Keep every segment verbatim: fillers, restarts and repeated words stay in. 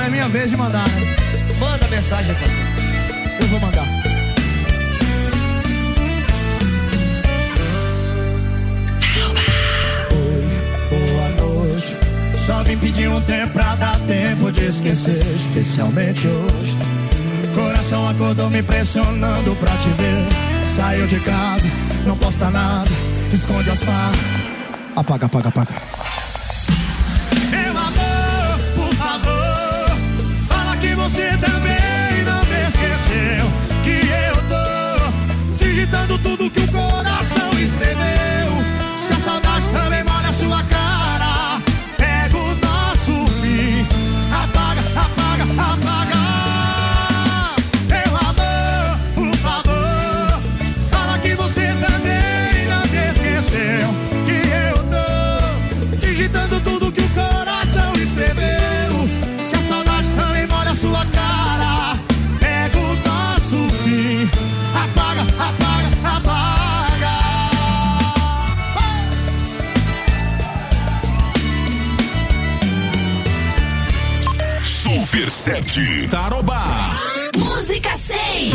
é minha vez de mandar, né? Manda mensagem, parceiro. Eu vou mandar. Oi, boa noite. Só vim pedir um tempo pra dar tempo de esquecer, especialmente hoje. Coração acordou me pressionando pra te ver. Saiu de casa, não posta nada, esconde as farras. Apaga, apaga, apaga. Meu amor, por favor, fala que você também não me esqueceu. Que eu tô digitando tudo que o coração escreveu. Se a saudade também molha a sua cara, pega o nosso fim. Apaga, apaga, apaga. Meu amor, por favor, fala que você também não me esqueceu. Que eu tô digitando tudo que o coração escreveu. Se a saudade também molha a sua cara, pega o nosso fim. Apaga, apaga, apaga. Super sete Tarobá. Música seis.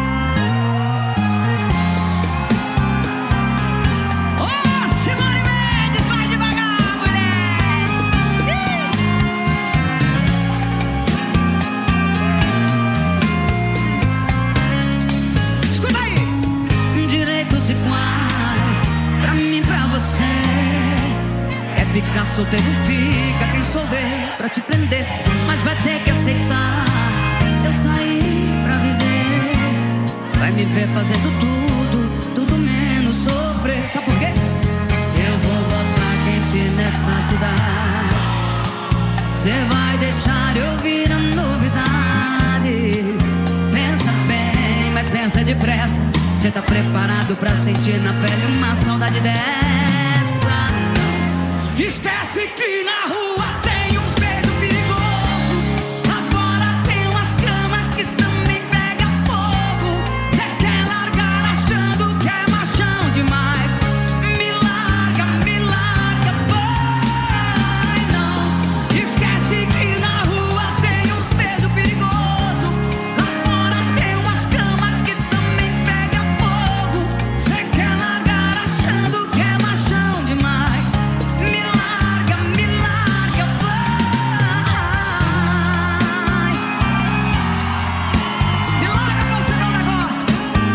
Iguais, pra mim, pra você. É ficar solteiro, fica quem souber pra te prender, mas vai ter que aceitar. Eu saí pra viver, vai me ver fazendo tudo, tudo menos sofrer. Sabe por quê? Eu vou botar quente nessa cidade. Cê vai deixar eu ouvir a novidade. Pensa bem, mas pensa depressa. Cê tá preparado pra sentir na pele uma saudade dessa? Esquece que na rua tem uns beijos perigosos. Lá fora tem umas camas que também pega fogo. Cê quer largar achando que é machão demais. Me larga, me larga, vai não. Esquece que na rua tem uns beijos perigosos. Lá fora tem umas camas que também pega fogo. Cê quer largar achando que é machão demais. Me larga, me larga, vai. Me larga pra você ver um negócio.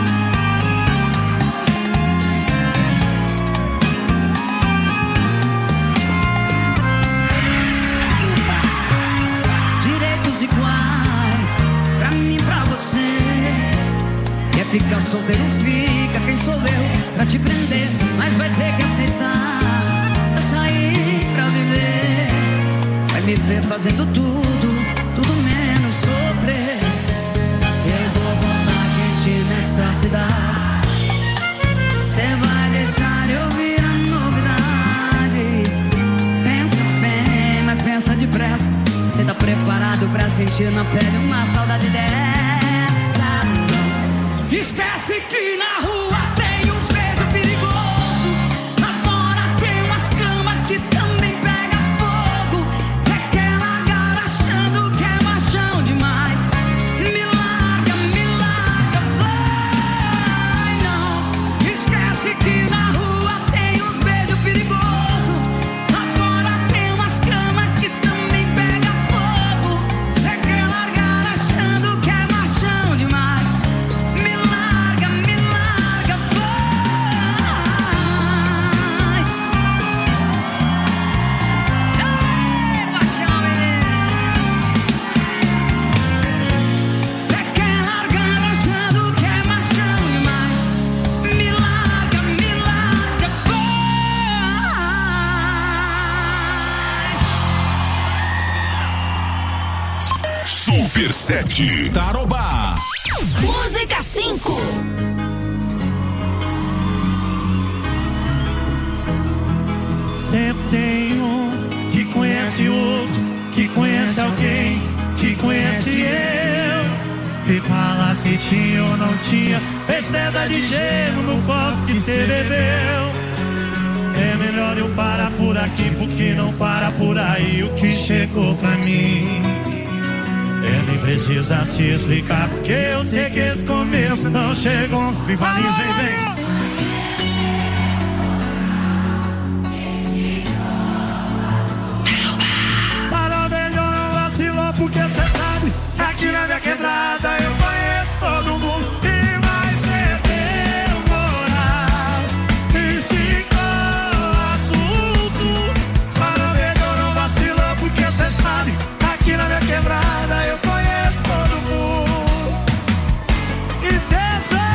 Direitos iguais, pra mim, pra você. Quer ficar solteiro, fica quem sou eu pra te prender, mas vai ter que aceitar. Eu saí pra viver, vai me ver fazendo tudo, tudo menos sofrer. Eu vou botar quente nessa cidade. Cê vai deixar eu ouvir a novidade. Pensa bem, mas pensa depressa. Cê tá preparado pra sentir na pele uma saudade dessa? Esquece que na rua tem uns beijos perigosos. Lá fora tem umas camas que também pega fogo. Cê quer largar achando que é machão demais. Me larga, me larga, vai não. Esquece que na rua tem uns beijos perigosos. Lá fora tem umas camas que também pega fogo. Cê quer largar achando que é machão demais. Me larga, me larga, vai. Ei, paixão, menino. Cê quer largar achando que é machão demais. Me larga, me larga, vai. Super sete Tarobá. Música cinco. Sempre tem um que conhece outro, que conhece alguém, que conhece eu. E fala se tinha ou não tinha pedra de gelo no copo que cê bebeu. É melhor eu parar por aqui, porque não para por aí o que chegou pra mim. E nem precisa se explicar, porque eu sei que esse começo não chegou. Vivalinhos, vem, vem. Porque cê sabe que aqui na minha quebrada eu conheço todo mundo e vai ser demorar. E ficou assunto. Só não melhor não vacilou, porque cê sabe que aqui na minha quebrada eu conheço todo mundo. E dança.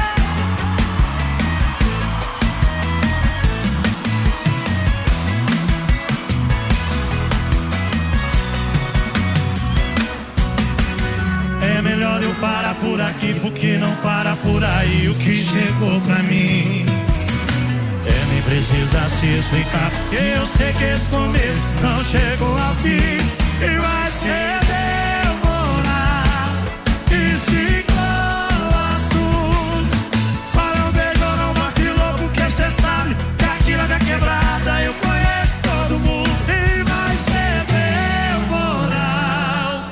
É melhor eu parar por aqui, porque não para por aí o que chegou pra mim. É, nem precisa se explicar, porque eu sei que esse começo não chegou ao fim. E vai ser demorar. E ficou assunto. Só não beijou, não vacilou, porque cê sabe que aqui na minha quebrada eu conheço todo mundo. E vai ser demorar.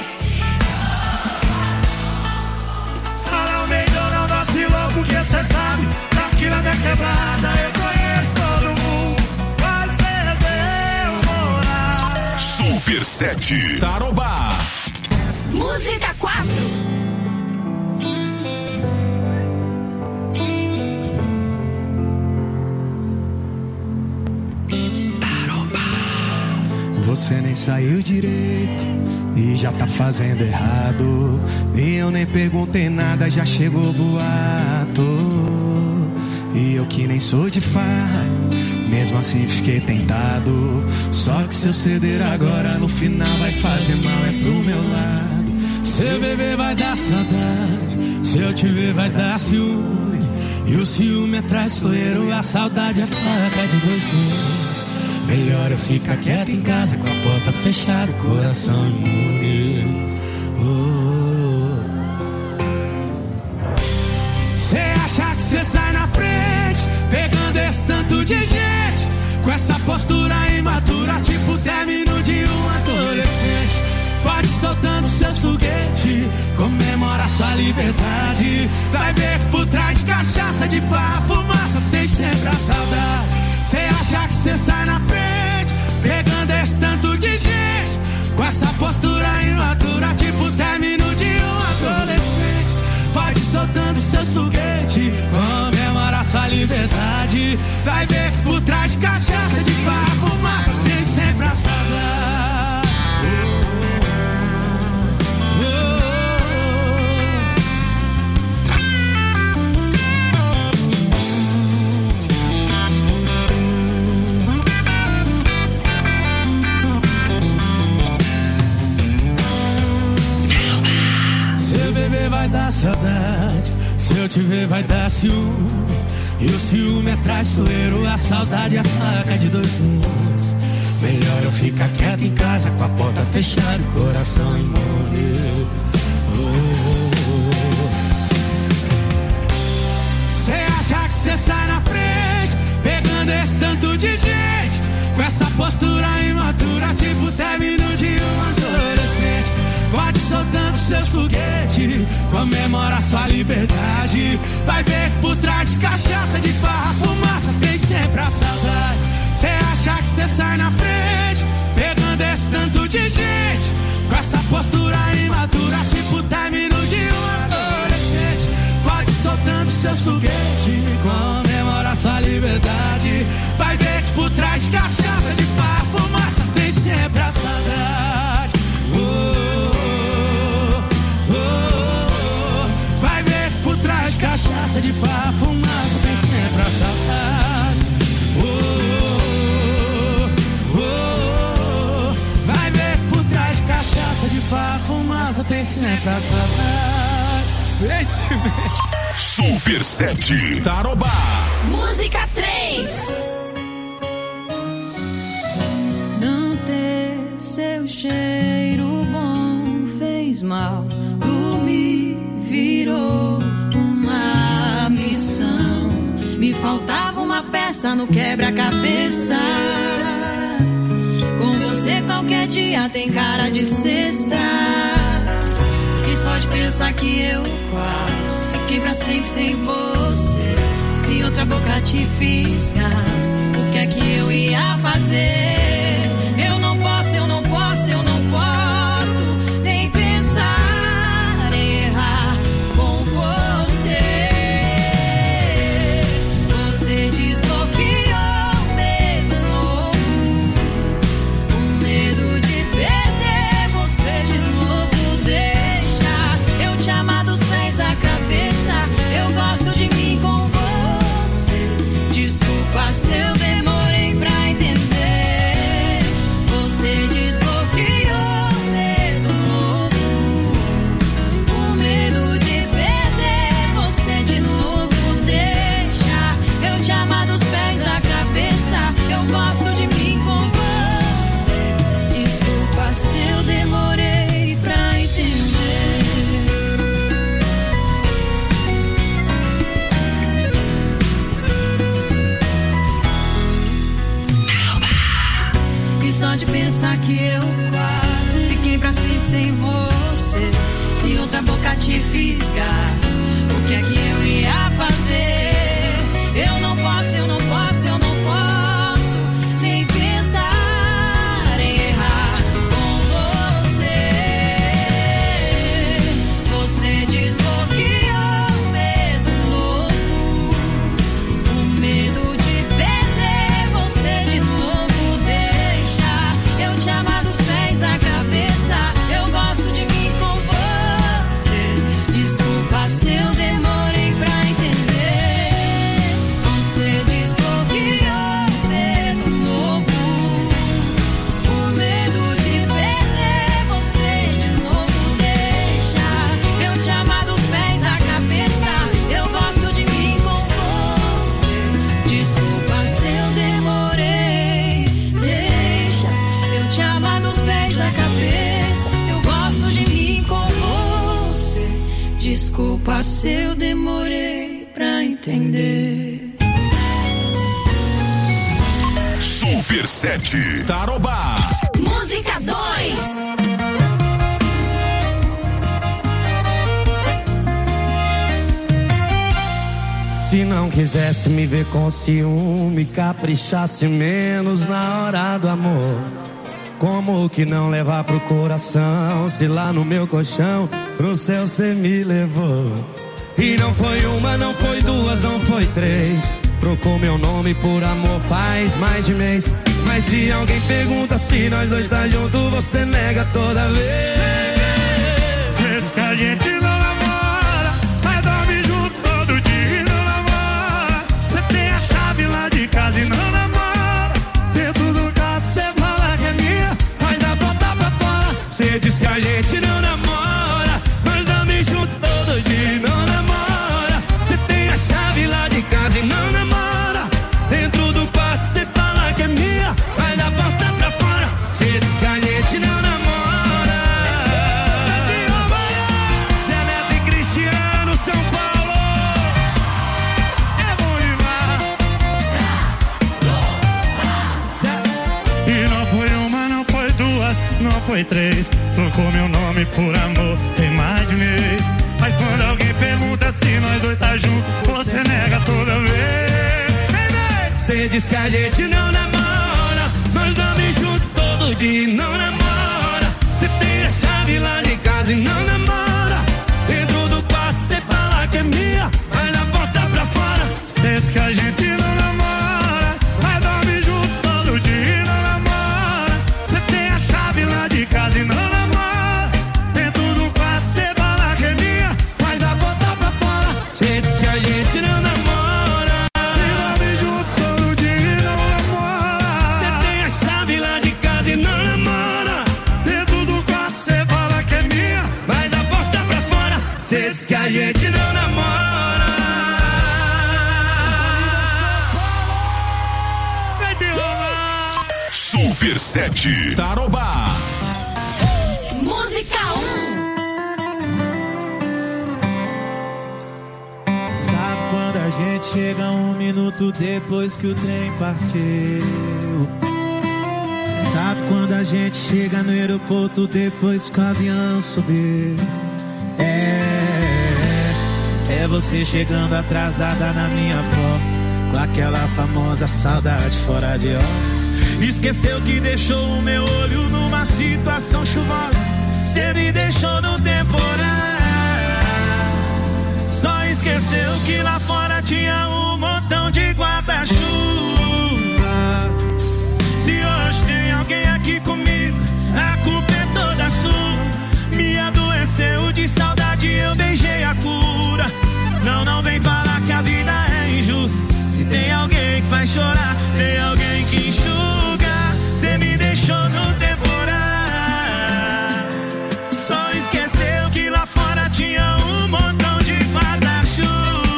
Porque cê sabe que aqui na minha quebrada eu conheço todo mundo. Vai ser demorar. Super sete Tarobá. Música quatro. Você nem saiu direito e já tá fazendo errado. E eu nem perguntei nada, já chegou boato. E eu que nem sou de farra, mesmo assim fiquei tentado. Só que se eu ceder agora, no final vai fazer mal, é pro meu lado. Se eu beber vai dar saudade, se eu te ver vai dar ciúme. E o ciúme é traiçoeiro, a saudade é faca de dois gumes. Melhor eu ficar quieto em casa, com a porta fechada, coração imune. Cê oh. acha que cê sai na frente, pegando esse tanto de gente, com essa postura imatura, tipo término de um adolescente. Pode ir soltando seus foguetes, comemora sua liberdade. Vai ver que por trás de cachaça, de farra, fumaça, tem sempre a saudade. Cê acha que cê sai na frente, pegando esse tanto de gente, com essa postura imatura, tipo término de um adolescente. Pode ir soltando seus foguetes, comemora sua liberdade. Vai ver que por trás de cachaça, de farra, fumaça, tem sempre a saudade. Vai dar saudade, se eu te ver vai dar ciúme. E o ciúme é traiçoeiro, a saudade é a faca de dois gumes. Melhor eu ficar quieto em casa, com a porta fechada, coração imune. Cê oh. acha que cê sai na frente, pegando esse tanto de gente, com essa postura imatura, tipo término de um adolescente. Pode ir soltando seus foguetes, comemora sua liberdade. Vai ver que por trás de cachaça, de farra, fumaça, tem sempre a saudade. Cê acha que cê sai na frente, pegando esse tanto de gente, com essa postura imatura, tipo término de um adolescente. Pode ir soltando seus foguetes, comemora sua liberdade. Vai ver que por trás de cachaça, de farra, fumaça, tem sempre a saudade. Oh. Cachaça de farra, fumaça, tem sempre a saudade. Oh, oh, oh, oh. Vai ver por trás de cachaça de farra, fumaça, tem sempre a saudade. Sentimento. Super sete Tarobá. Música três. Não ter seu cheiro bom fez mal, dormir virou uma missão. Me faltava uma peça no quebra-cabeça. Com você qualquer dia tem cara de sexta. pode pensar que eu quase fiquei pra sempre sem você. Se outra boca te fisgas, o que é que eu ia fazer? Eu não posso, eu não posso, eu não posso nem pensar em errar com você. Você desbloqueou o medo novo, o medo de perder você de novo. Deixa eu te amar dos pés à cabeça. Eu gosto de mim com você. Desculpa se eu demorei pra entender. Você desbloqueou o medo novo, o medo de perder você de novo. Deixa eu te amar dos pés à cabeça. Eu gosto de mim com você. Desculpa se eu demorei pra entender. E só de pensar que eu quase fiquei pra sempre sem você. Se outra boca te fisgas, o que é que eu ia fazer? Eu não posso, eu não posso, eu não posso nem pensar em errar com você. Você desbloqueou o medo novo, o medo de perder você de novo. Deixa eu te amar dos pés à cabeça. Eu gosto de mim com você. Desculpa se eu demorei pra entender. Você desbloqueou o medo novo, o medo de perder você de novo. Deixa eu te amar dos pés à cabeça. Eu gosto de mim com você. Desculpa se eu demorei. Deixa eu te amar dos pés à cabeça. Eu gosto de mim com você. Desculpa se eu demorei pra entender. Super sete Tarobá. Música dois. Se não quisesse me ver com ciúme, caprichasse menos na hora do amor. Como que não levar pro coração, se lá no meu colchão pro céu cê me levou? E não foi uma, não foi duas, não foi três. Trocou meu nome por amor faz mais de mês. Mas se alguém pergunta se nós dois tá junto, você nega toda vez. Cê diz que a gente não namora, mas dorme junto todo dia e não namora. Cê tem a chave lá de casa e não namora. Dentro do carro cê fala que é minha, mas dá botar pra fora. Cê diz que a gente não namora, mas dorme junto todo dia e não namora. Cê tem a chave lá de casa e não namora. Dentro do quarto cê fala que é minha, mas dá porta pra fora. Cê diz que a gente não namora. Cê é Neto e Cristiano, São Paulo. É bom demais. E não foi uma, não foi duas, não foi três. Trocou meu nome por amor tem mais de mês. Mas quando alguém pergunta se nós dois tá junto, você nega toda vez. Cê diz que a gente não namora, nós dorme junto todo dia e não namora. Cê tem a chave lá de casa e não namora. Dentro do quarto cê fala que é minha, mas na porta pra fora. Cê diz que a gente não namora, mas dorme junto todo dia e não namora. Cê tem a chave lá de casa e não namora. Dentro do quarto cê fala que é minha, mas na porta pra fora. Cê diz que a gente não namora. Cê diz que a gente não namora. Vai derrubar. Super sete Tarobá. Música um. Sabe quando a gente chega um minuto depois que o trem partiu? Sabe quando a gente chega no aeroporto depois que o avião subiu? É você chegando atrasada na minha porta, com aquela famosa saudade fora de hora. Esqueceu que deixou o meu olho numa situação chuvosa. Cê me deixou no temporal. Só esqueceu que lá fora tinha um montão de guarda-chuva. Se hoje tem alguém aqui comigo, a culpa é toda sua. Me adoeceu de saudade, eu beijei a cura. Não, não vem falar que a vida é injusta. Se tem alguém que faz chorar, tem alguém que enxuga. Cê me deixou no temporal. Só esqueceu que lá fora tinha um montão de guarda-chuva.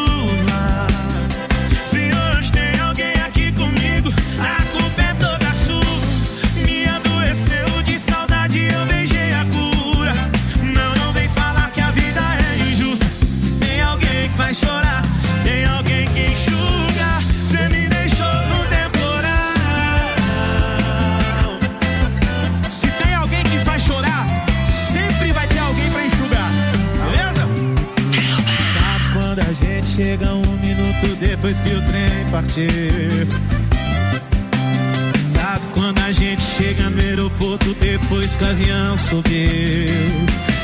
Se hoje tem alguém aqui comigo, a culpa é toda sua. Me adoeceu de saudade, eu beijei a cura. Não, não vem falar que a vida é injusta. Se tem alguém que faz chorar, tem alguém que enxuga. Cê me deixou no temporal. Se tem alguém que faz chorar, sempre vai ter alguém pra enxugar, beleza? Sabe quando a gente chega um minuto depois que o trem partiu? Sabe quando a gente chega no aeroporto depois que o avião subiu?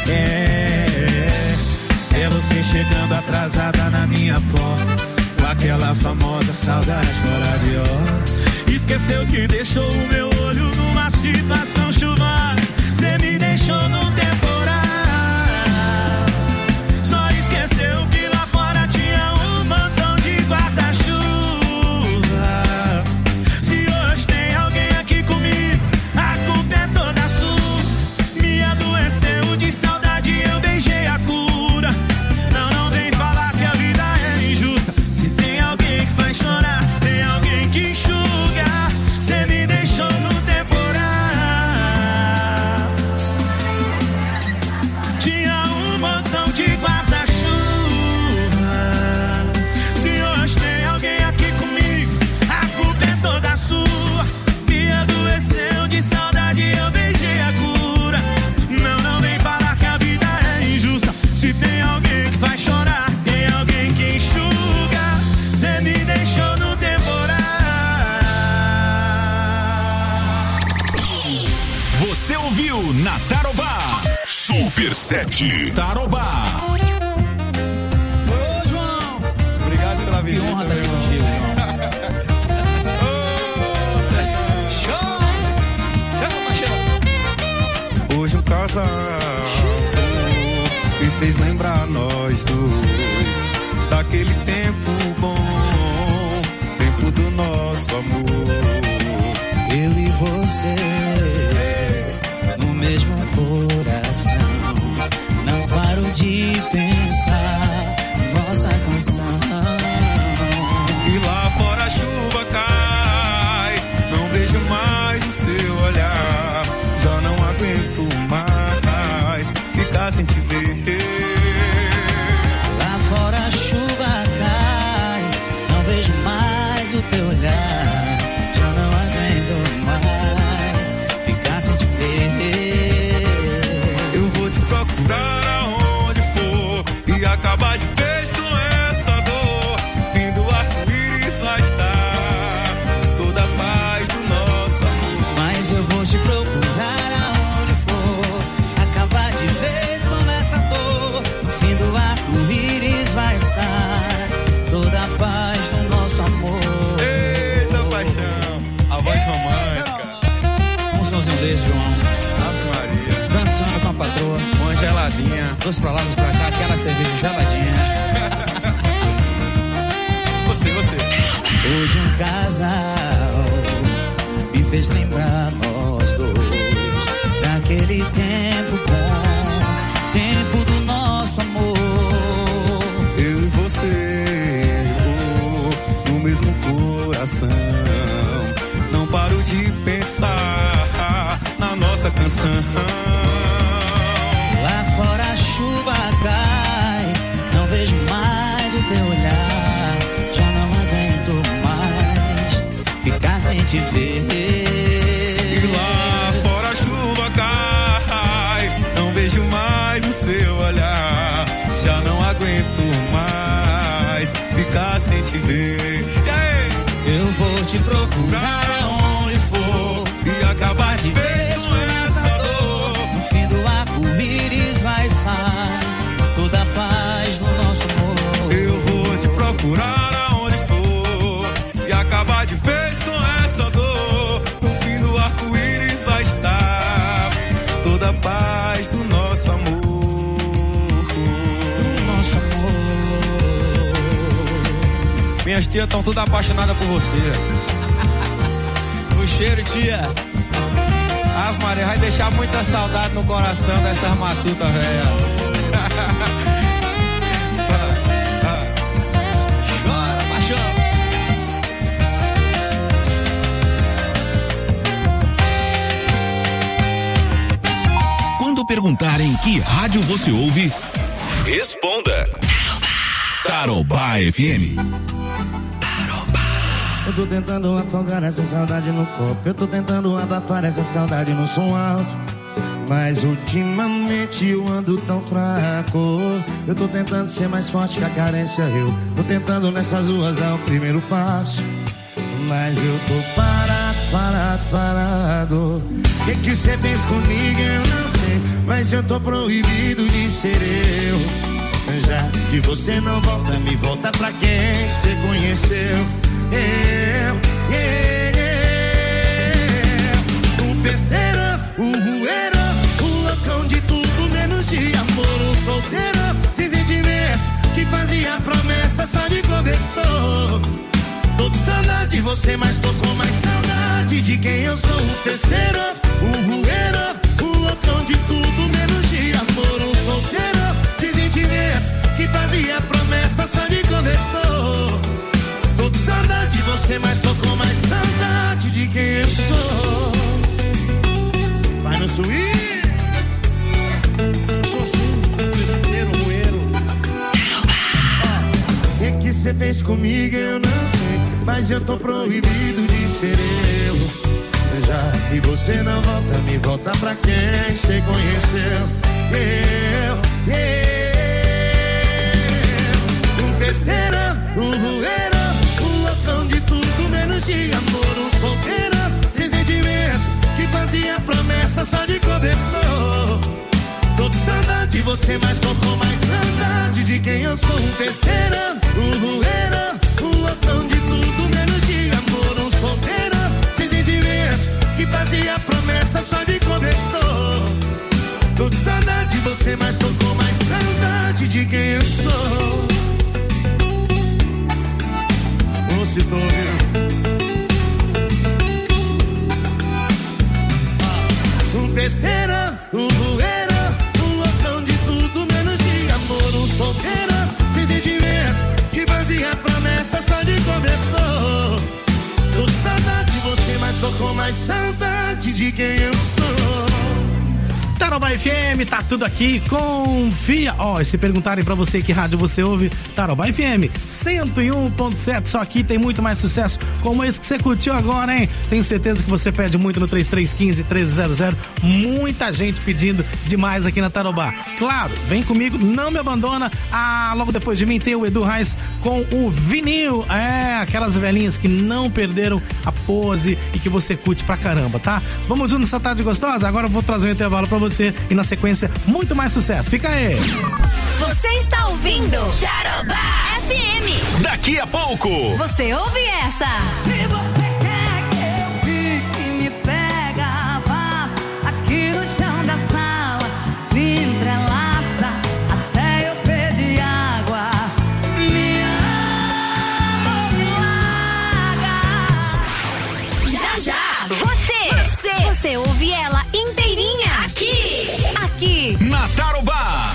É, é você chegando atrasada na minha porta, com aquela famosa saudade fora de hora. Esqueceu que deixou o meu olho numa situação chuvosa. Cê me deixou no temporal. Só esqueceu que lá fora tinha um montão de guarda-chuva. Se hoje tem alguém aqui comigo, a culpa é toda sua. Me adoeceu de saudade, eu beijei a cura. Não, não vem falar que a vida é injusta. Se tem alguém que faz chorar, tem alguém que enxuga. Cê me deixou no temporal. Tinha um montão de guarda-chuva. Se hoje tem alguém aqui comigo, a culpa é toda sua. Me adoeceu de saudade, eu beijei a cura. Não, não vem falar que a vida é injusta. Se tem alguém que faz chorar, tem alguém que enxuga. Cê me deixou no temporal. Você ouviu na Tarobá Super sete Tarobá. Ô, João! Obrigado pela visita. Que honra estar aqui contigo, João. Hoje um casal me fez lembrar nós dois daquele tempo bom, tempo do nosso amor. Eu e você no mesmo coração. Não paro de pensar nossa canção. E lá fora a chuva cai, não vejo mais o seu olhar. Já não aguento mais ficar sem te ver. Lá fora a chuva cai, não vejo mais o teu olhar. Já não aguento mais ficar sem te ver. Eu vou te procurar aonde for e acabar de vez com essa dor. No fim do arco-íris vai estar toda a paz do nosso amor. Mas eu vou te procurar aonde for, acabar de vez com essa dor. No fim do arco-íris vai estar toda a paz do nosso amor. Eita, paixão. A voz romântica. Um somzinho desse, João. Ave Maria. Dançando com a patroa, Uma geladinha. dois pra lá, dois pra cá, aquela cerveja geladinha. Você, você. Hoje um casal me fez lembrar nós dois daquele tempo bom, tempo do nosso amor. Eu e você, oh, no mesmo coração. Não paro de pensar na nossa canção. Lá fora a chuva cai, não vejo mais o teu olhar. Já não aguento mais ficar sem te ver. estão tudo apaixonadas por você. O cheiro, tia. Ave Maria, vai deixar muita saudade no coração dessas matutas, velha. Chora, paixão. Quando perguntarem que rádio você ouve, responda Tarobá F M. Eu tô tentando afogar essa saudade no copo, eu tô tentando abafar essa saudade no som alto, mas ultimamente eu ando tão fraco. Eu tô tentando ser mais forte que a carência, eu tô tentando nessas ruas dar o primeiro passo, mas eu tô parado, parado, parado. O que que cê fez comigo eu não sei, mas eu tô proibido de ser eu. Já que você não volta, me volta pra quem cê conheceu. Eu, eu, eu. Um festeiro, um rueiro, um loucão de tudo menos de amor. Um solteiro, sem sentimento, que fazia promessa só de cobertor. Tô com saudade de você, mas tô com mais saudade de quem eu sou. Um festeiro, um rueiro, um loucão de tudo menos de amor. Um solteiro, sem sentimento, que fazia promessa só de cobertor. Tô com saudade de você, mas tô com mais saudade de quem eu sou. Vai no swing. Sou assim, festeiro, rueiro. O que que cê fez comigo eu não sei, mas eu tô proibido de ser eu. Já que você não volta, me volta pra quem cê conheceu. Eu, eu. Um festeiro, um rueiro, de tudo menos de amor. Um solteiro, sem sentimento, que fazia promessa só de cobertor. Tô com saudade de você, mas tô com mais saudade de quem eu sou. Um festeiro, um rueiro, um loucão de tudo menos de amor. Um solteiro, sem sentimento, que fazia promessa só de cobertor. Tô com saudade de você, mas tô com mais saudade de quem eu sou. Se tô um festeiro, um rueiro, um loucão de tudo menos de amor. Um solteiro, sem sentimento, que fazia promessa só de cobertor. Tô com saudade de você, mas tô com mais saudade de quem eu sou. Tarobá F M, tá tudo aqui, confia. Ó, oh, se perguntarem pra você que rádio você ouve, Tarobá F M cento e um ponto sete, só aqui tem muito mais sucesso como esse que você curtiu agora, hein? Tenho certeza que você pede muito no três três um cinco, um três zero zero. Muita gente pedindo demais aqui na Tarobá. Claro, vem comigo, não me abandona. Ah, logo depois de mim tem o Edu Reis com o vinil. É, aquelas velhinhas que não perderam a pose e que você curte pra caramba, tá? Vamos juntos nessa tarde gostosa? Agora eu vou trazer um intervalo pra você e na sequência muito mais sucesso. Fica aí. Você está ouvindo Tarobá F M. Daqui a pouco você ouve essa. Se você quer que eu fique, me pega, faz aqui no chão da sala, me entrelaça até eu pedir água. Me ama, me larga. Já, já. Você, você, você ouve ela inteirinha aqui, aqui na Tarobá.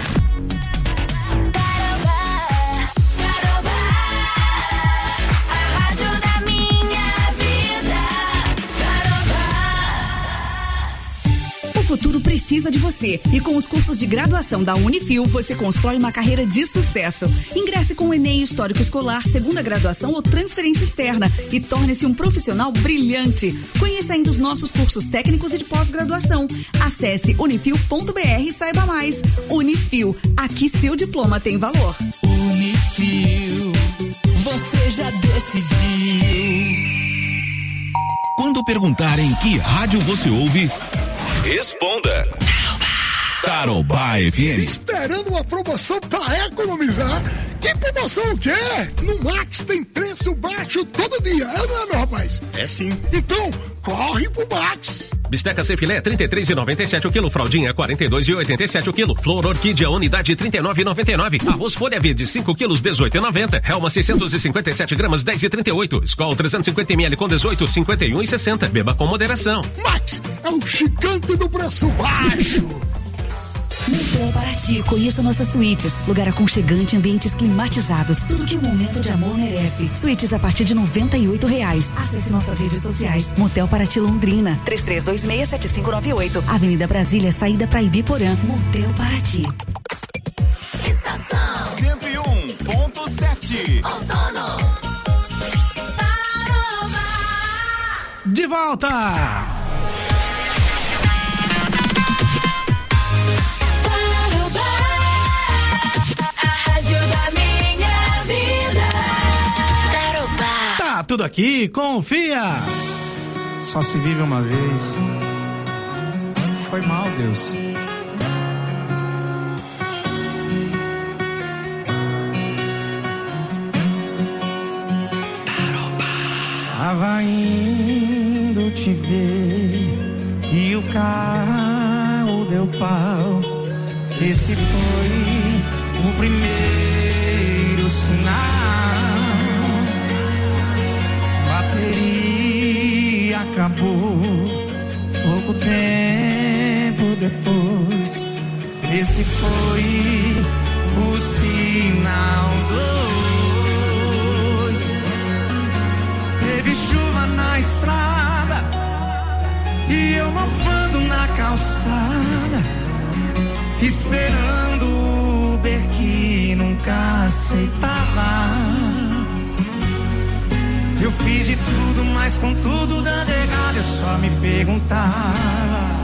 O futuro precisa de você e com os cursos de graduação da Unifil você constrói uma carreira de sucesso. Ingresse com o Enem Histórico Escolar, segunda graduação ou transferência externa e torne-se um profissional brilhante. Conheça ainda os nossos cursos técnicos e de pós-graduação. Acesse unifil ponto br e saiba mais. Unifil, aqui seu diploma tem valor. Unifil, você já decidiu. Quando perguntarem que rádio você ouve, responda Tarobá F M. Esperando uma promoção para economizar? Que promoção o quê? No Max tem preço baixo todo dia, é não é, meu rapaz? É sim. Então, corre pro Max. Bisteca sem filé, trinta e três reais e noventa e sete centavos o quilo. Fraldinha, quarenta e dois reais e oitenta e sete centavos o quilo. Flor Orquídea, unidade, trinta e nove reais e noventa e nove centavos. Arroz folha verde, cinco quilos, dezoito reais e noventa centavos. Helma, seiscentos e cinquenta e sete gramas, dez reais e trinta e oito centavos. Skol, trezentos e cinquenta mililitros com dezoito, cinquenta e um reais e sessenta centavos. Beba com moderação. Max é o gigante do preço baixo. Motel Paraty, conheça nossas suítes. Lugar aconchegante, ambientes climatizados. Tudo que um momento de amor merece. Suítes a partir de noventa e oito reais. Acesse nossas redes sociais. Motel Paraty Londrina. três três dois seis, sete cinco nove oito. Avenida Brasília, saída para Ibiporã. Motel Paraty. Estação cento e um ponto sete. Outono. De volta! Tá tudo aqui, confia! Só se vive uma vez. Foi mal, Deus. Tava indo te ver e o carro deu pau. Esse foi o primeiro sinal. Bateria acabou pouco tempo depois. Esse foi o sinal dois. Teve chuva na estrada e eu mofando na calçada, esperando o Uber que nunca aceitava. Eu fiz de tudo, mas com tudo dando errado, eu só me perguntava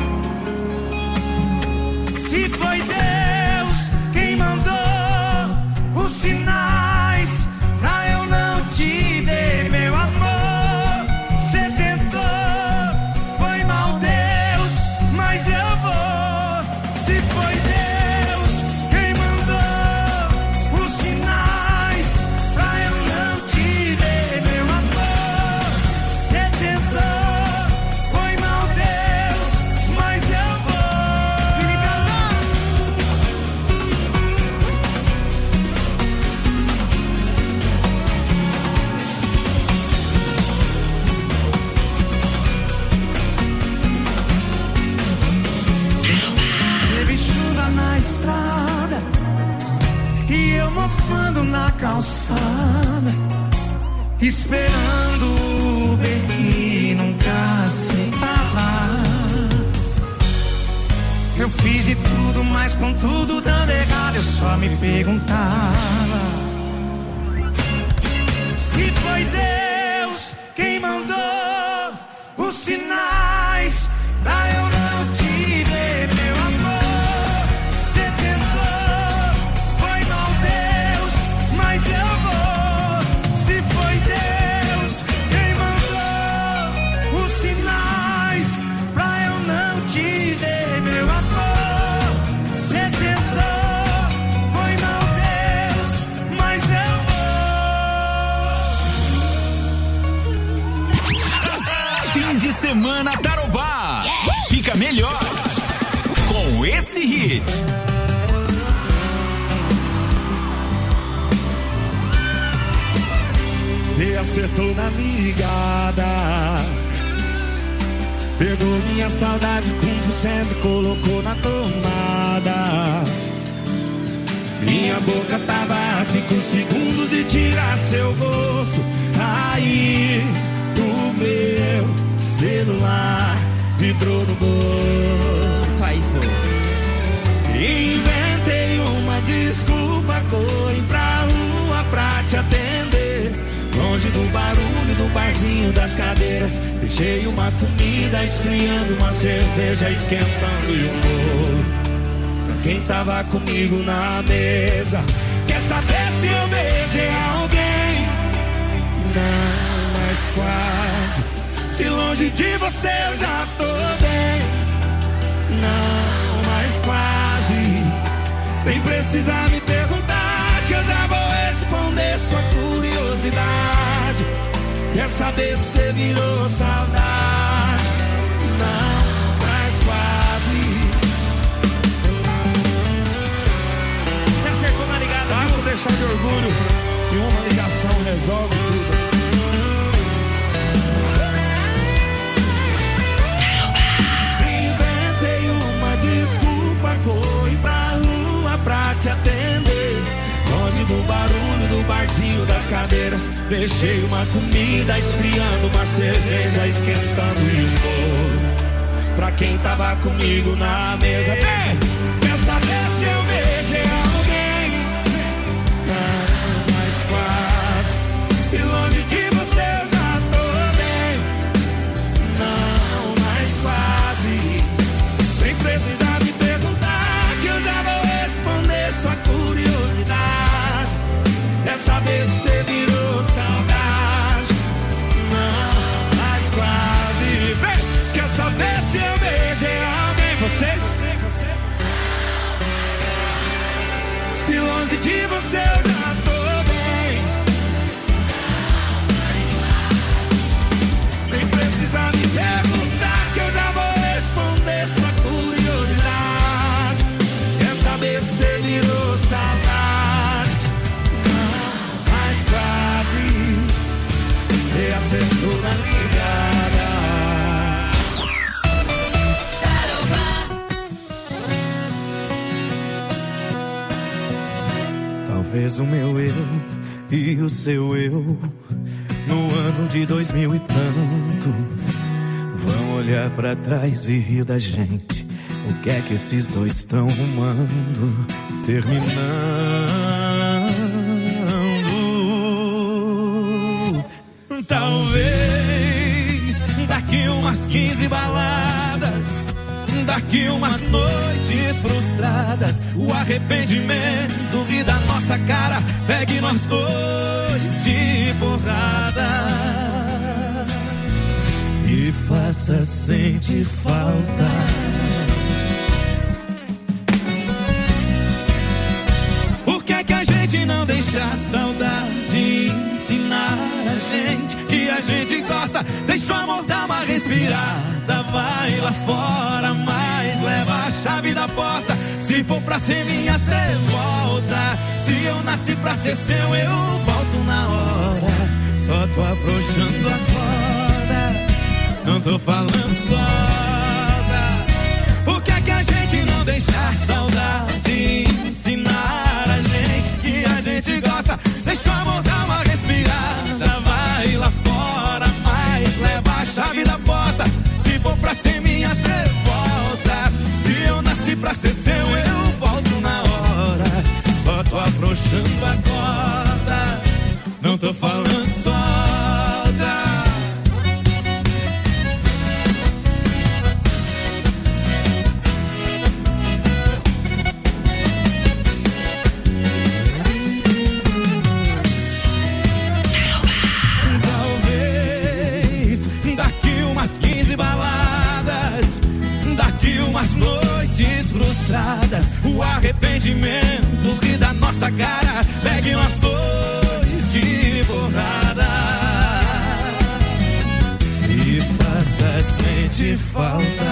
se foi Deus quem mandou os sinais pra eu não te ver, meu amor. Cê tentou, foi mal Deus, mas eu vou. Se foi Deus quem mandou os sinais pra eu não te ver, meu amor. Cê tentou, foi mal Deus, mas eu vou. Teve chuva na estrada e eu mofando na calçada, esperando o Uber que nunca aceitava. Eu fiz de tudo, mas com tudo dando errado, eu só me perguntava se foi Deus quem mandou os sinais pra eu não te ver, meu amor. Cê tentou, foi mal Deus, mas eu vou. Se foi Deus quem mandou os sinais pra eu não te ver, meu amor. Cê tentou, foi mal Deus, mas eu vou. Fim de semana Tarobá. Fica melhor com esse hit. Cê acertou na ligada, pegou minha saudade com um por cento e colocou na tomada. Minha boca tava a cinco segundos de tirar seu gosto. Aí o meu celular vibrou no bolso. Aí foi. Inventei uma desculpa, corri pra rua pra te atender. Longe do barulho do barzinho das cadeiras, deixei uma comida esfriando, uma cerveja esquentando e um bolo pra quem tava comigo na mesa. Quer saber se eu beijei alguém? Não, mas quase. Se longe de você eu já tô bem. Não, mas quase. Nem precisa me perguntar que eu já vou saber se você virou saudade. Não, mas quase. Você acertou na ligada, basta viu? deixar de orgulho e uma ligação resolve tudo. Inventei uma desculpa, corri pra rua pra te atender. Longe do barulho do barzinho das cadeiras, deixei uma comida esfriando, uma cerveja esquentando e um bolo pra quem tava comigo na mesa. Vem, quer saber se eu beijei alguém? Não, mas quase. Se longe de você eu já tô bem. Não, mas quase. Nem precisa me perguntar que eu já vou responder sua curiosidade. É saber se você virou saudade. Não, mas quase. Vem, quer saber se eu beijei alguém? Vocês? Se longe de você eu já tô bem. Nem precisa me perguntar que eu já vou responder sua curiosidade. Quer saber se você virou saudade? Não, mas quase. Você acertou na ligada. Talvez o meu eu e o seu eu no ano de dois mil e tanto vão olhar pra trás e rir da gente. O que é que esses dois estão rumando, terminando? Talvez daqui umas quinze baladas, daqui umas noites frustradas, o arrependimento ri da nossa cara, pegue nós dois de porrada e faça sentir falta. Por que é que a gente não deixa a saudade ensinar a gente que a gente gosta? Deixa o amor dar uma respirada, vai lá fora, mas leva a chave da porta. Se for pra ser minha, cê volta. Se eu nasci pra ser seu, eu volto na hora. Só tô afrouxando a corda, não tô falando solta. Por que é que a gente não deixa a saudade ensinar a gente que a gente gosta? Deixa o amor dar uma respirada, vai lá fora, mas leva a chave da porta. Se for pra ser minha, cê volta. Se eu nasci pra ser seu, eu volto na hora. Só tô afrouxando a corda, não tô falando solta. quinze baladas, daqui umas noites frustradas, o arrependimento ri da nossa cara, pegue nós dois de porrada e faça sentir falta.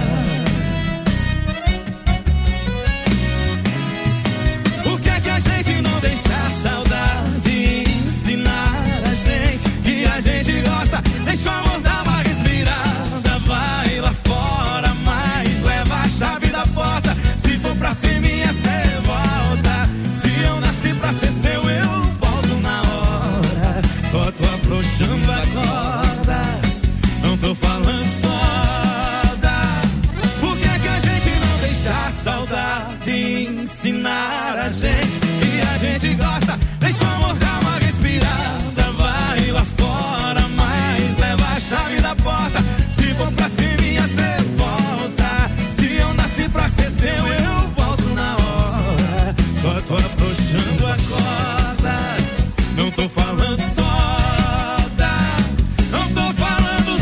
Por que é que a gente não deixa a saudade ensinar a gente que a gente gosta? Deixa o amor dar uma respirada, vai lá fora, mas leva a chave da porta. Se for pra ser minha, cê volta. Se eu nasci pra ser seu, eu volto na hora. Só tô afrouxando a corda, não tô falando solta. Por que é que a gente não deixa a saudade ensinar a gente que a gente gosta? Deixa o amor dar uma respirada, vai lá fora, mas leva a chave da porta. Se for pra ser minha, cê volta. Se eu nasci pra ser seu, eu volto na hora. Só tô afrouxando a corda, não tô falando solta. Não tô falando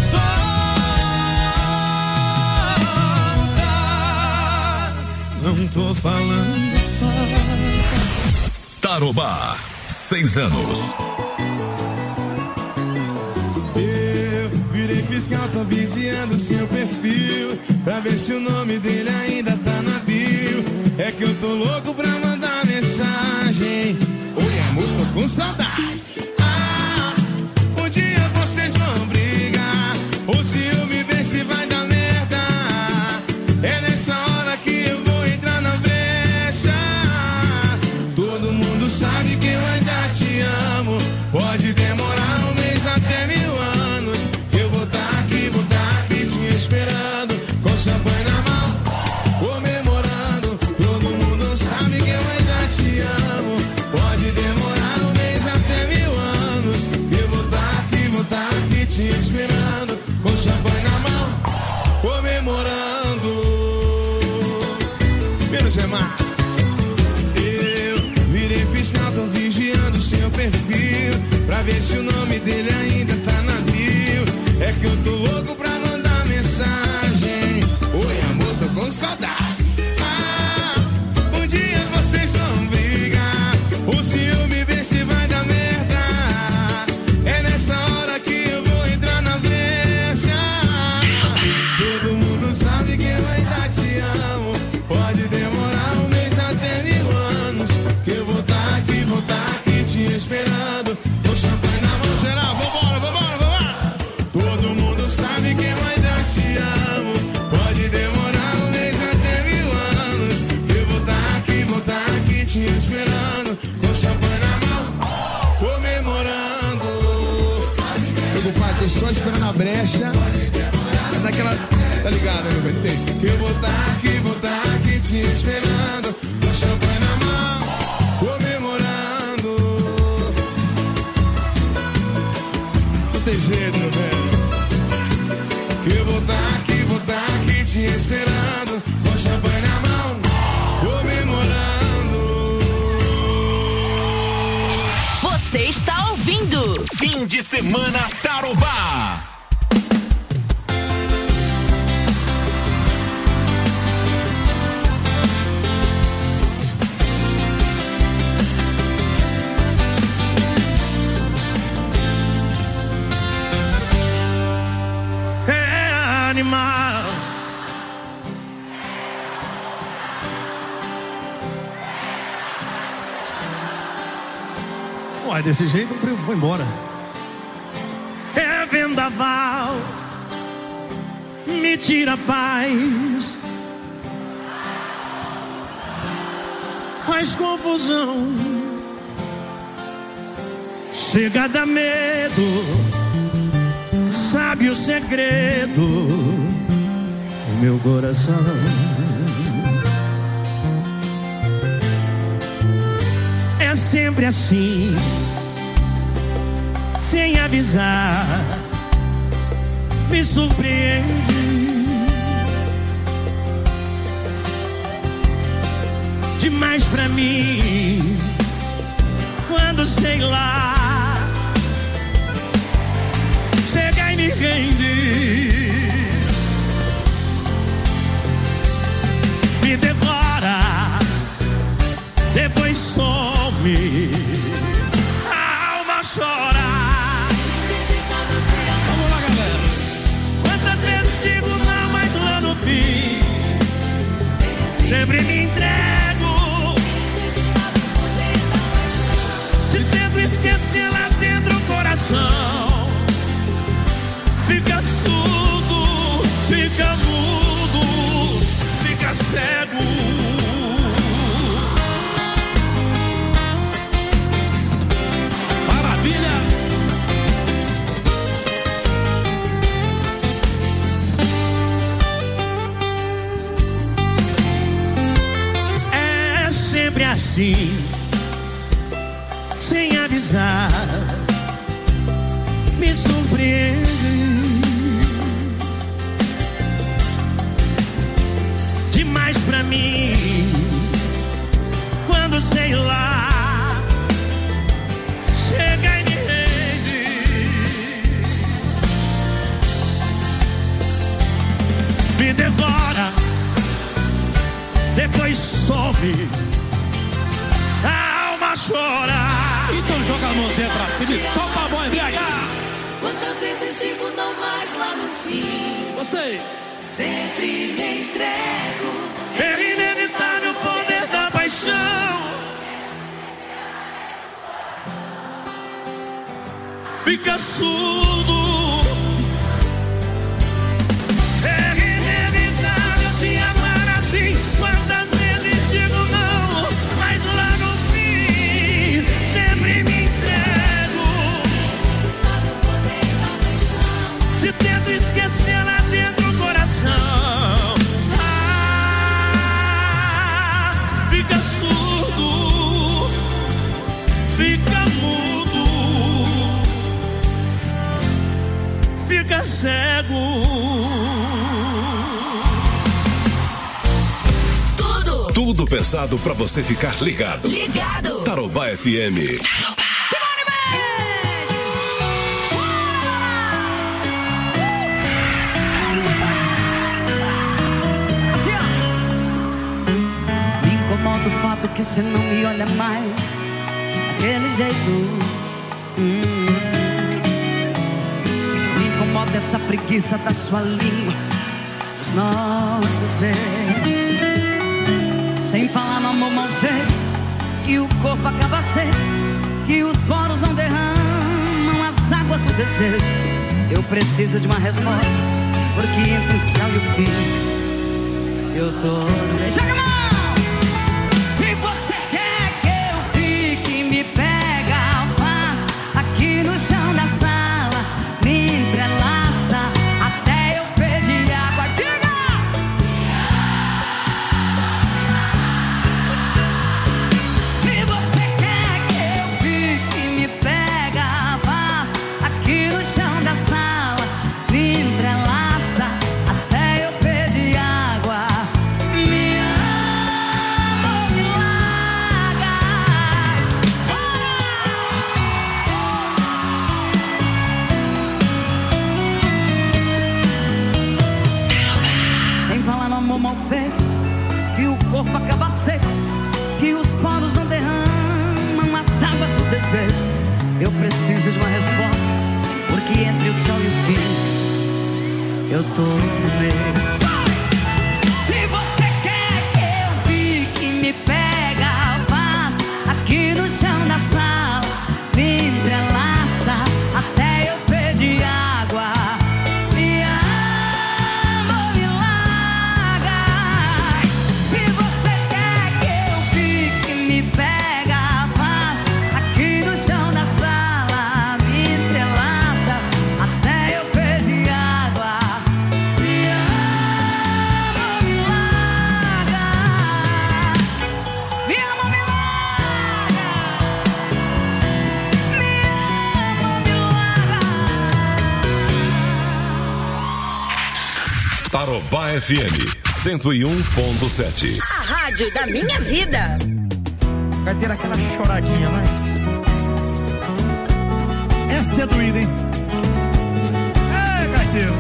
solta. Não tô falando solta. Tarobá, seis anos. fiscal, tô vigiando seu perfil pra ver se o nome dele ainda tá na bio. É que eu tô louco pra mandar mensagem. Oi, amor, tô com saudade. Ah, um dia vocês vão brigar. O ciúme vê se vai dar merda. É nessa hora que eu vou entrar na brecha. Todo mundo sabe que eu ainda te amo. Pode demorar um mês até mil anos. Eu vou tá aqui, vou tá aqui te esperando, com champanhe na mão, comemorando. Todo mundo sabe que eu ainda te amo. Pode demorar um mês até mil anos. Eu vou tá aqui, vou tá aqui te esperando, com champanhe na mão, comemorando. Menos é mais. Eu virei fiscal, tô vigiando seu perfil pra ver se o nome dele ainda tá na bio. É que eu tô louco pra mandar mensagem. Oi, amor, tô com saudade. Ah, um dia vocês vão brigar. O ciúme vê se vai dar merda. É nessa hora que eu vou entrar na brecha. Todo mundo sabe que eu ainda te amo. Pode demorar um mês até mil anos. Que eu vou tá aqui, vou tá aqui te esperando, com champanhe na mão, geral. Vambora, vambora, vambora. Todo mundo sabe que eu ainda te amo. Pode demorar um mês até mil anos. Eu vou tá aqui, vou tá aqui te esperando, com champanhe na mão, comemorando. Meu compadre, tô só esperando a brecha. É daquela, tá ligado, meu bem? Que eu vou tá aqui, vou tá aqui te esperando, com champanhe na mão, comemorando. Não tem jeito, meu velho. Que eu vou tá aqui, vou tá aqui te esperando, com champanhe na mão, comemorando. Você está ouvindo Fim de Semana Tarobá. É animal. Uai, desse jeito eu vou embora. É vendaval, me tira a paz, faz confusão, chega a dar medo, sabe o segredo do meu coração. É sempre assim, sem avisar, me surpreende demais pra mim. Quando sei lá, chega e me rende, me devora, depois some, a alma chora. Vamos lá, galera. Quantas vezes digo não, mas lá no fim sempre me entrego. Se tento esquecer, lá dentro o coração fica surdo, fica mudo, fica cego. Maravilha! É sempre assim, sem avisar, me surpreende demais pra mim. Quando sei lá, chega e me rende, me devora, depois some, a alma chora. Então joga a mãozinha pra cima e solta a mão, M B H. Quantas vezes digo não mais lá no fim. Vocês sempre me entrego. É inevitável o poder da paixão. Fica surdo. É inevitável te amar assim. Quantas vezes digo não, mas lá no fim sempre me entrego. Se tento esquecer lá dentro do coração, ah, fica surdo, fica mudo, fica cego. Tudo, tudo pensado pra você ficar ligado. Ligado. Tarobá F M. Tarobá. Me incomoda o fato que você não me olha mais daquele jeito. Hum. Me incomoda essa preguiça da sua língua, os nossos beijos. Sem falar no amor mal feito, que o corpo acaba seco, que os poros não derramam as águas do desejo. Eu preciso de uma resposta, porque entre o tchau e o fim eu tô no meio. Joga a mão! Se você quer que eu fique, me pega, faz aqui no chão da sala, me entrelaça até eu pedir água. Diga! Se você quer que eu fique, me pega, faz aqui no chão da sala, me entrelaça até eu pedir água. Me ama, me larga. Sem falar no amor mal feito, que o corpo acaba seco, que os poros não derramam as águas do desejo. Eu preciso de uma resposta, porque entre o tchau e o fim eu tô no meio. Se você quer que eu fique, me pega, faz aqui no chão da sala, me entrelaça até eu pedir água. Me ama, me larga. Se você quer que eu fique, me pega, faz aqui no chão da sala, me entrelaça até eu pedir água. Me ama, me larga. Me ama, me larga. Me ama, me larga. Tarobá F M cento e um ponto sete. A rádio da minha vida. Vai ter aquela choradinha, vai. Essa é doída, hein? É, gaiteiro.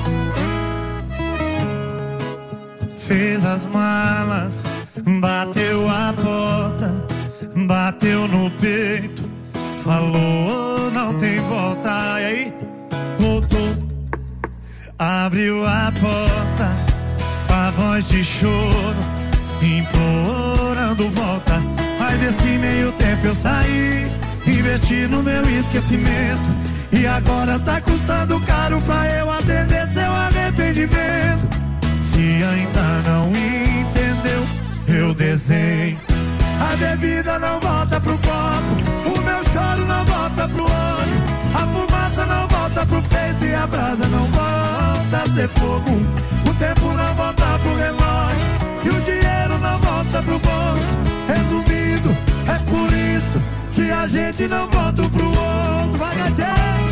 Fez as malas, bateu a porta, bateu no peito, falou não tem volta. E aí, voltou, abriu a porta, com a voz de choro, implorando volta. Mas desse meio tempo eu saí, investi no meu esquecimento, e agora tá custando caro pra eu atender seu arrependimento. Se ainda não entendeu, eu desenho. A bebida não volta pro copo, o meu choro não volta pro olho, a fumaça não volta pro peito e a brasa não volta a ser fogo. O tempo não volta pro relógio e o dinheiro não volta pro bolso. Resumindo, é por isso que a gente não volta pro outro. Vai, gaiteiro!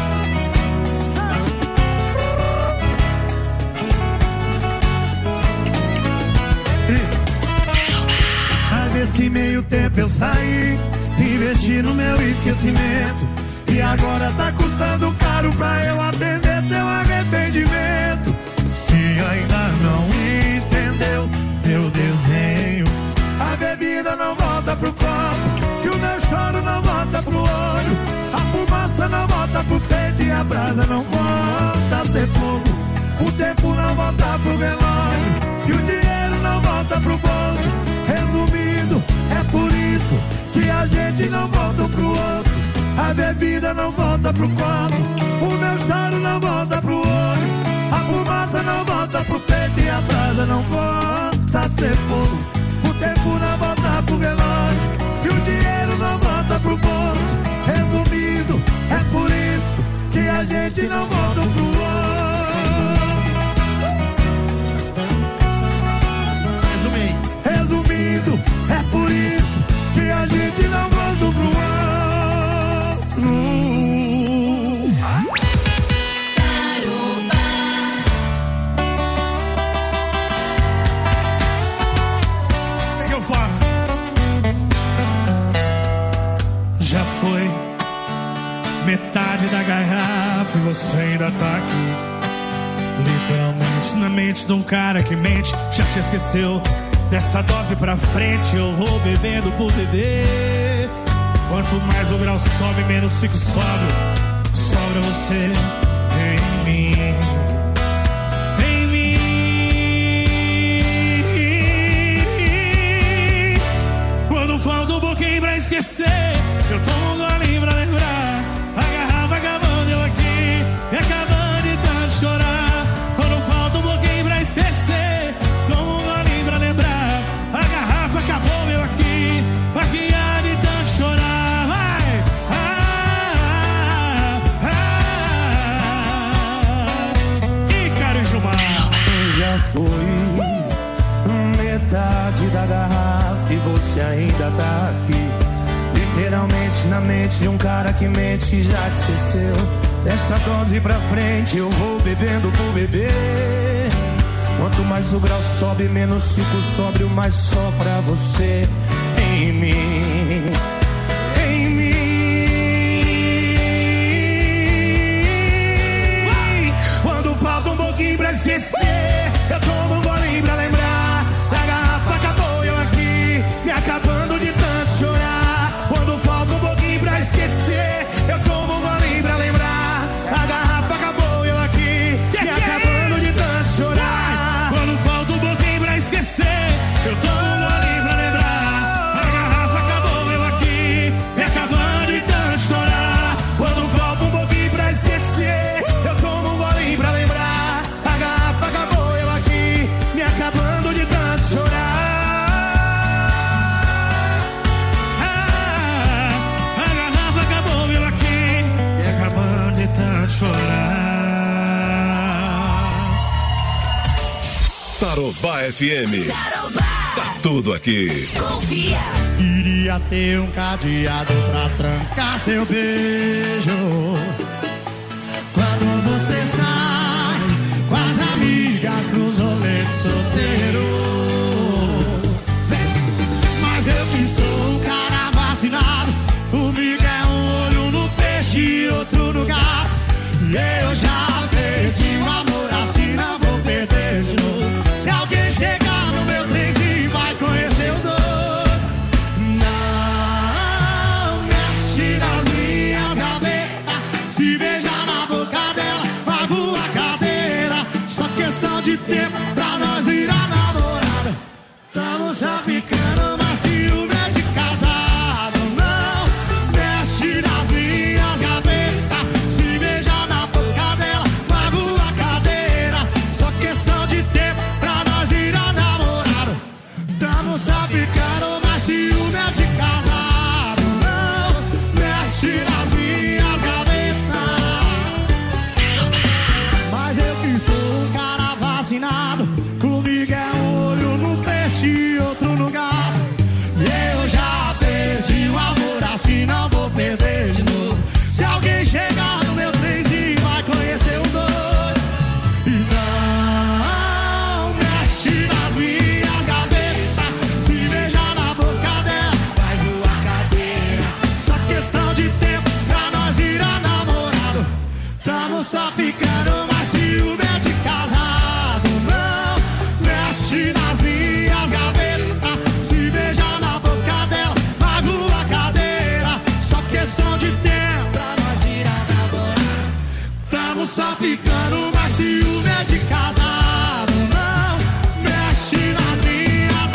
Mas desse meio tempo eu saí, investi no meu esquecimento, e agora tá custando caro pra eu atender seu arrependimento. Se ainda não entendeu, eu desenho. A bebida não volta pro copo, e o meu choro não volta pro olho, a fumaça não volta pro peito e a brasa não volta a ser fogo. O tempo não volta pro relógio e o dinheiro não volta pro bolso. Resumindo, é por isso que a gente não volta pro outro. A bebida não volta pro copo, o meu choro não volta pro olho. A fumaça não volta pro peito e a brasa não volta a ser fogo. O tempo não volta pro relógio e o dinheiro não volta pro bolso. Resumindo, é por isso que a gente não volta pro outro. Resumindo, é por isso que a gente não volta pro outro. O que eu faço? Já foi metade da garrafa e você ainda tá aqui. Literalmente na mente de um cara que mente. Já te esqueceu. Dessa dose pra frente eu vou bebendo por beber. Quanto mais o grau sobe, menos fico sóbrio. Sobra você em mim, em mim. Quando falta um pouquinho pra esquecer, eu tomo um golinho pra lembrar. A garrafa acabando, eu aqui e acabando de tanto chorar. Quando falta um pouquinho pra esquecer, tomo um golinho pra lembrar. A garrafa acabou, meu aqui, aqui há de tanto chorar. Vai! Ah, ah, ah. E cara Gilmar. Já foi metade da garrafa e você ainda tá aqui. Literalmente na mente de um cara que mente e já te esqueceu. Dessa dose pra frente eu vou bebendo por beber. Quanto mais o grau sobe, menos fico sóbrio, mais só pra você em mim, em mim. Quando falta um pouquinho pra esquecer, eu tomo um golinho pra lembrar. A garrafa acabou, eu aqui, me acabando de tanto chorar. Quando falta um pouquinho pra esquecer, eu tomo um golinho pra lembrar. A garrafa acabou, eu aqui, me acabando de tanto chorar. Eu tô um golinho pra lembrar. A garrafa acabou, eu aqui, me acabando de tanto chorar. Quando falta um pouquinho pra esquecer, eu tomo um golinho pra lembrar. A garrafa acabou, eu aqui, me acabando de tanto chorar. Ah, a garrafa acabou, eu aqui, me acabando de tanto chorar. Tarobá F M. Tarobá. Tá tudo aqui. Confia. Queria ter um cadeado pra trancar seu beijo. Quando você sai com as amigas pros rolês solteiro. Mas eu que sou um cara vacinado, comigo é um olho no peixe e outro no gato. E eu já perdi o amor assim, não vou perder de novo. Se alguém chegar no meu trenzinho, vai conhecer o dono. Não mexe nas minhas gavetas. Se beijar na boca dela, pago a cadeira. Só questão de tempo pra nós ir a namorada. Tamo só ficando, mas ciúme é de casado. Não mexe nas minhas gavetas. Se beijar na boca dela, pago a cadeira. Só questão de tempo pra nós ir a namorado. Tamo só ficando, mas ciúme é de casado. Não mexe nas minhas gavetas. Mas eu que sou um cara vacinado, comigo é um olho no peixe e outro no gato. E eu já perdi o amor assim, não vou perder de novo. Se alguém chegar no meu trenzinho, vai conhecer o doido. E não mexe nas minhas gavetas. Se beijar na boca dela, vai voar cadeira. Só questão de tempo pra nós ir a namorado. Tamo só ficando, mas ciúme é de casado. Não mexe nas minhas gavetas. Se beijar na boca dela, vai voar cadeira. Só questão de tempo pra nós ir a namorar. ficando, mas ciúme é de casado, não mexe nas minhas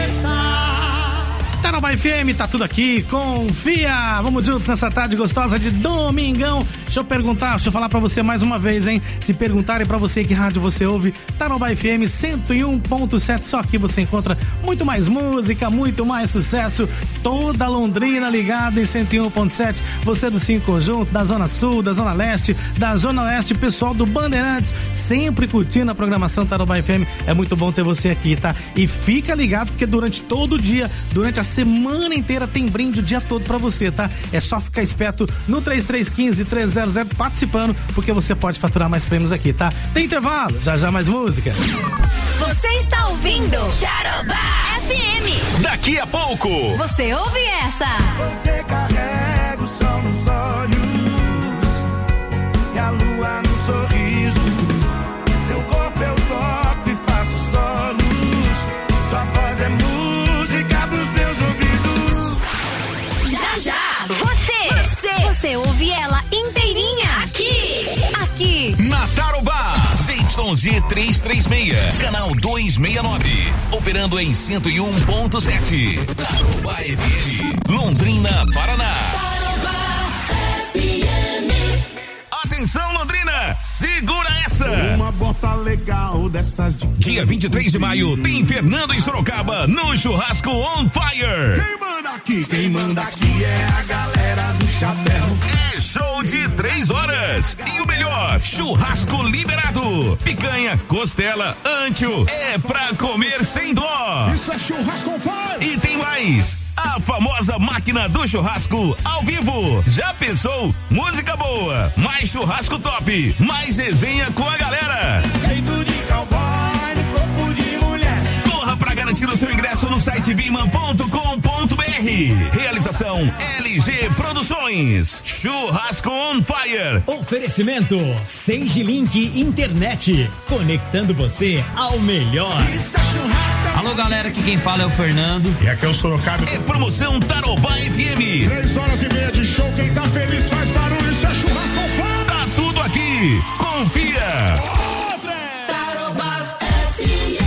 gavetas. Tarouba F M, tá tudo aqui, confia. Vamos juntos nessa tarde gostosa de domingão. Deixa eu perguntar, deixa eu falar pra você mais uma vez, hein? Se perguntarem pra você que rádio você ouve, Tarouba F M cento e um ponto sete. Só aqui você encontra muito mais música, muito mais sucesso. Toda Londrina ligada em cento e um ponto sete. Você do Cinco Conjunto, da Zona Sul, da Zona Leste, da Zona Oeste, pessoal do Bandeirantes, sempre curtindo a programação Tarouba F M. É muito bom ter você aqui, tá? E fica ligado porque durante todo o dia, durante a semana inteira tem brinde o dia todo pra você, tá? É só ficar esperto no três três um cinco, três zero zero participando, porque você pode faturar mais prêmios aqui, tá? Tem intervalo, já já mais música. Você está ouvindo Tarouba F M. Daqui a pouco você ouve essa. Você carrega o sol nos olhos e a lua no sorriso. Seu corpo eu toco e faço solos. Sua voz é música dos meus ouvidos. Já já você, você, você ouve ela inteirinha aqui, aqui na Tarouba. Z Y Z trezentos e trinta e seis, canal duzentos e sessenta e nove, operando em cento e um ponto sete. Tarouba F M, Londrina, Paraná. Tarouba F M. Atenção, Londrina, segura essa. Uma bota legal dessas de... Dia vinte e três de maio, tem Fernando em Sorocaba, no Churrasco On Fire. Quem manda aqui, quem manda aqui é a galera do chapéu. É show de três horas. E o melhor, churrasco liberado. Picanha, costela, antio, é pra comer sem dó. Isso é churrasco on fire. E tem mais, a famosa máquina do churrasco ao vivo. Já pensou? Música boa, mais churrasco top, mais resenha com a galera. Jeito de cowboy no corpo de mulher. Corra pra garantir o seu ingresso no site biman ponto com ponto br. Realização L G Produções. Churrasco on Fire. Oferecimento Sage Link Internet, conectando você ao melhor. Isso é churrasco. Alô galera, aqui quem fala é o Fernando. E aqui é o Sorocaba. É promoção Tarouba F M. Três horas e meia de show, quem tá feliz faz barulho, isso é churrasco on fire. Tá tudo aqui, confia. Tarouba F M.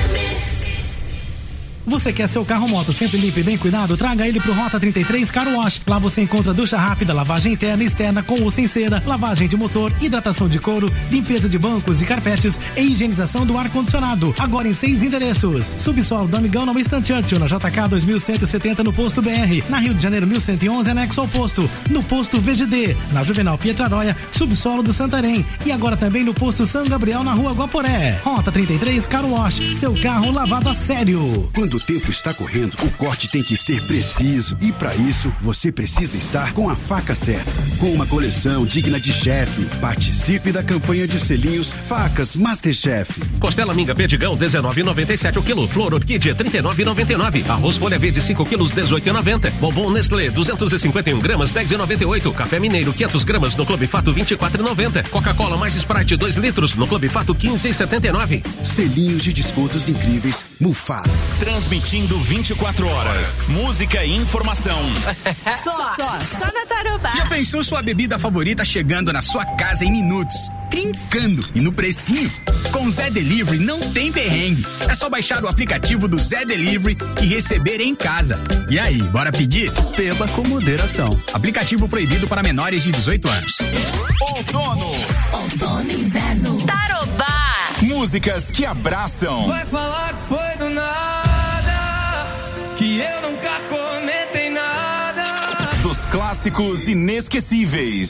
Você quer seu carro moto sempre limpo e bem cuidado? Traga ele pro Rota trinta e três Car Wash. Lá você encontra ducha rápida, lavagem interna e externa com ou sem cera, lavagem de motor, hidratação de couro, limpeza de bancos e carpetes e higienização do ar-condicionado. Agora em seis endereços. Subsolo do Amigão na Winston Churchill, na J K dois mil cento e setenta no posto B R. Na Rio de Janeiro mil cento e onze, anexo ao posto. No posto V G D. Na Juvenal Pietraróia, subsolo do Santarém. E agora também no posto São Gabriel, na Rua Guaporé. Rota trinta e três Car Wash. Seu carro lavado a sério. Quando o tempo está correndo, o corte tem que ser preciso. E para isso, você precisa estar com a faca certa. Com uma coleção digna de chefe. Participe da campanha de selinhos Facas Masterchef. Costela minga Perdigão, dezenove e noventa e sete o quilo. Flor Orquídea, trinta e nove e noventa e nove. Arroz folha verde, cinco quilos, dezoito e noventa. Bombom Nestlé, duzentos e cinquenta e um gramas, dez e noventa e oito. Café Mineiro, quinhentos gramas, no Clube Fato, vinte e quatro e noventa. Coca-Cola mais Sprite, dois litros, no Clube Fato, quinze e setenta e nove. Selinhos de descontos incríveis, Mufasa. Transmitindo vinte e quatro horas. Música e informação. Só, só, só na Tarouba. Já pensou sua bebida favorita chegando na sua casa em minutos? Trincando e no precinho? Com o Zé Delivery não tem perrengue. É só baixar o aplicativo do Zé Delivery e receber em casa. E aí, bora pedir? Beba com moderação. Aplicativo proibido para menores de dezoito anos. Outono. Outono e inverno. Tarouba. Músicas que abraçam. Vai falar que foi do nada, que eu nunca comentei nada. Dos clássicos inesquecíveis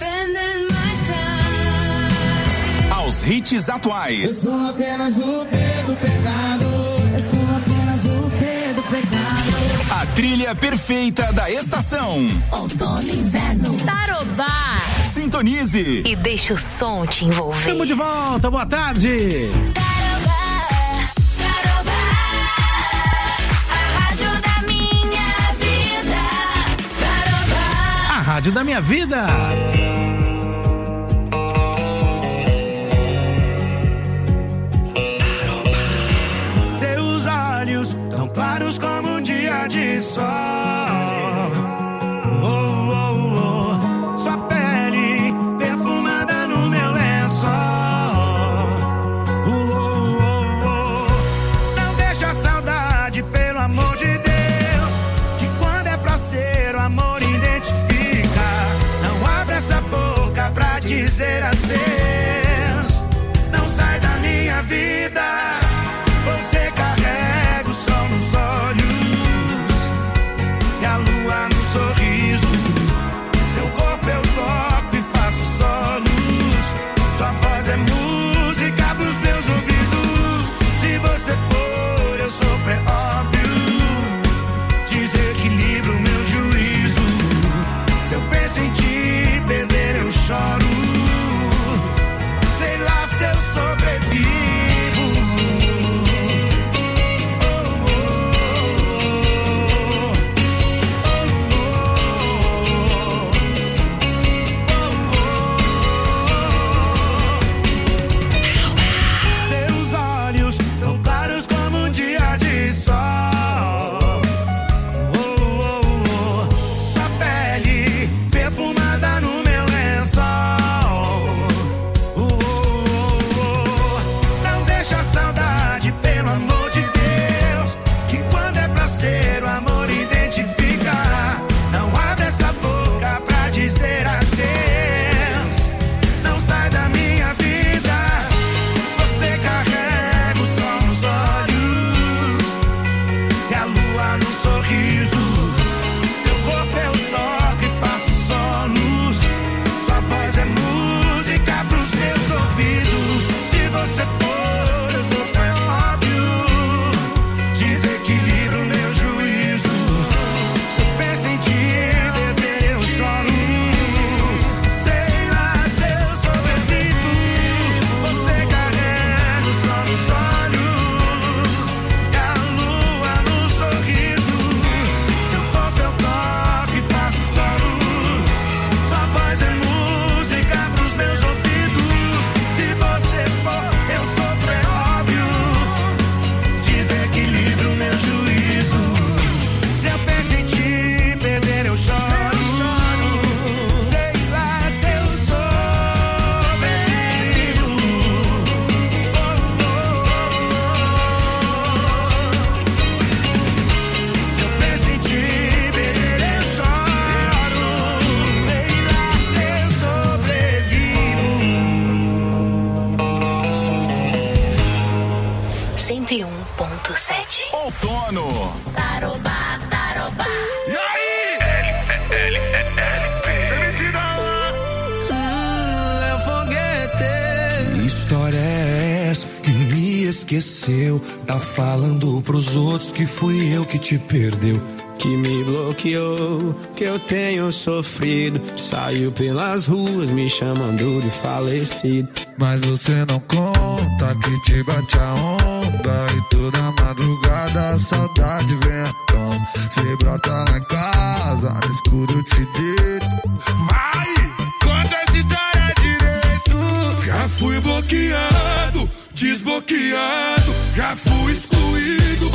aos hits atuais. Eu sou apenas o pé do pecado. Eu sou apenas o pé do pecado. A trilha perfeita da estação. Outono e inverno. Tarouba. Sintonize E deixa o som te envolver. Estamos de volta, boa tarde. Rádio da minha vida. Seus olhos tão claros como um dia de sol. Oh, oh, oh. Sua pele perfumada no meu lençol. outono. Tarobá, tarobá. E aí? L, L, L, P. M C da Léo Foguete. Que história é essa que me esqueceu? Tá falando pros outros que fui eu que te perdeu. Que me bloqueou, que eu tenho sofrido. Saiu pelas ruas me chamando de falecido. Mas você não conta que te bate a onda. E toda madrugada a saudade vem à tona. Cê brota lá em casa, no escuro eu te deito. Vai, conta essa história direito. Já fui bloqueado, desbloqueado. Já fui excluído,